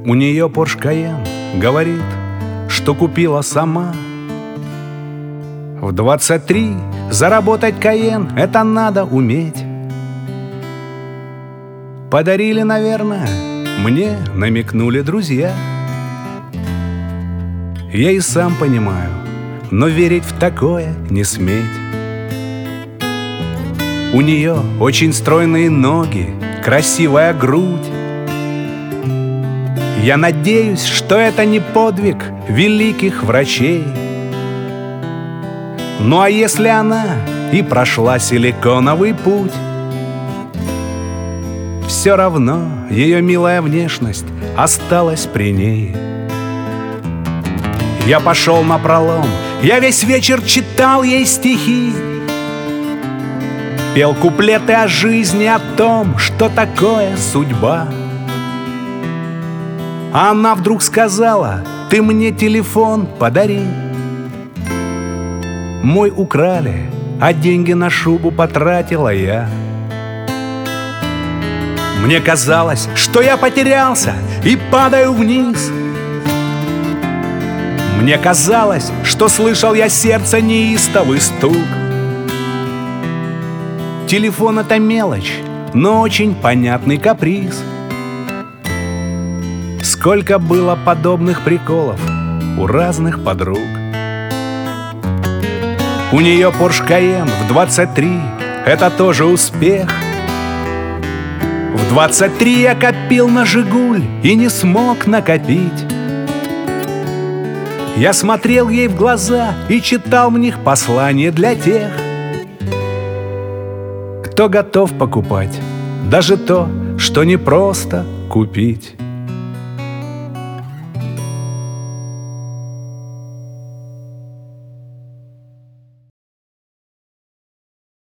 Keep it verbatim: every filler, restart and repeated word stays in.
У нее Порш Кайен, говорит, что купила сама. В двадцать три заработать Кайен — это надо уметь. Подарили, наверное, мне намекнули друзья. Я и сам понимаю, но верить в такое не сметь. У нее очень стройные ноги, красивая грудь. Я надеюсь, что это не подвиг великих врачей. Ну а если она и прошла силиконовый путь, все равно ее милая внешность осталась при ней. Я пошел напролом, я весь вечер читал ей стихи, пел куплеты о жизни, о том, что такое судьба. А она вдруг сказала: ты мне телефон подари. Мой украли, а деньги на шубу потратила я. Мне казалось, что я потерялся и падаю вниз. Мне казалось, что слышал я сердце неистовый стук. Телефон — это мелочь, но очень понятный каприз. Сколько было подобных приколов у разных подруг. У нее Порш Кайен в двадцать три — это тоже успех. В двадцать три я копил на Жигуль и не смог накопить. Я смотрел ей в глаза и читал в них послание для тех, кто готов покупать даже то, что не просто купить.